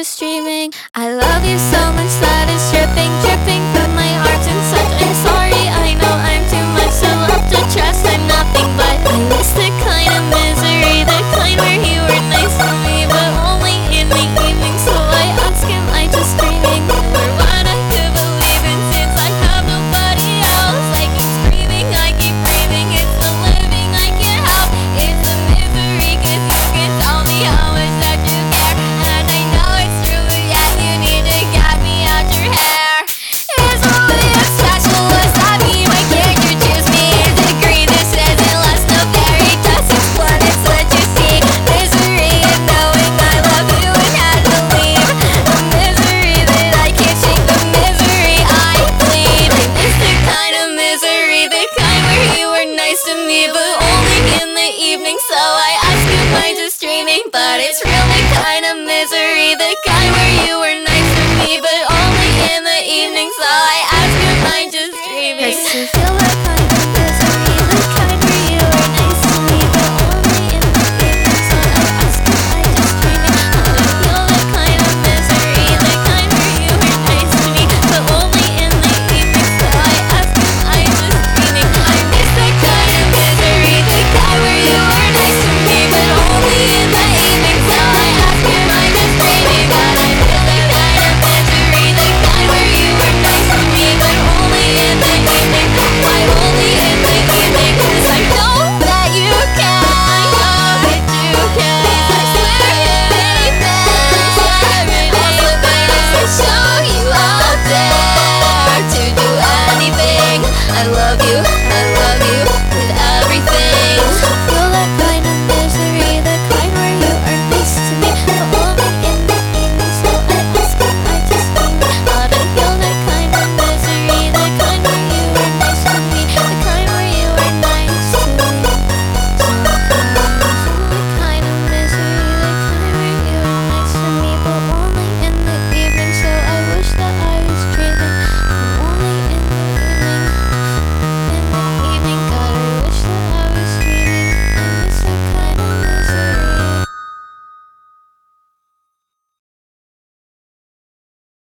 just dreaming. I love you so much that it's dripping, dripping from my heart and such. I'm sorry, I know I'm too much to love to trust. I'm nothing but I miss the kind of misery, the kind where you were nice to me, but only in the evening. So I ask, am I just dreaming? Or what I could believe in, since I have nobody else. I keep screaming, I keep breathing. It's the living I can't help. It's the misery, cause you can tell me how much that you care. And I know it's true, but yet you need to get me out your hair. Is really as special as I be? Why can't you choose me? Is it green? This isn't less no fairy dust. It's what it's what you see. Misery and knowing I love you and had to leave. The misery that I can't shake, the misery I bleed. I miss the kind of misery, the kind where you were nice to me, but only in the evening. So I ask, am I just dreaming? But it's really kind of misery, the kind where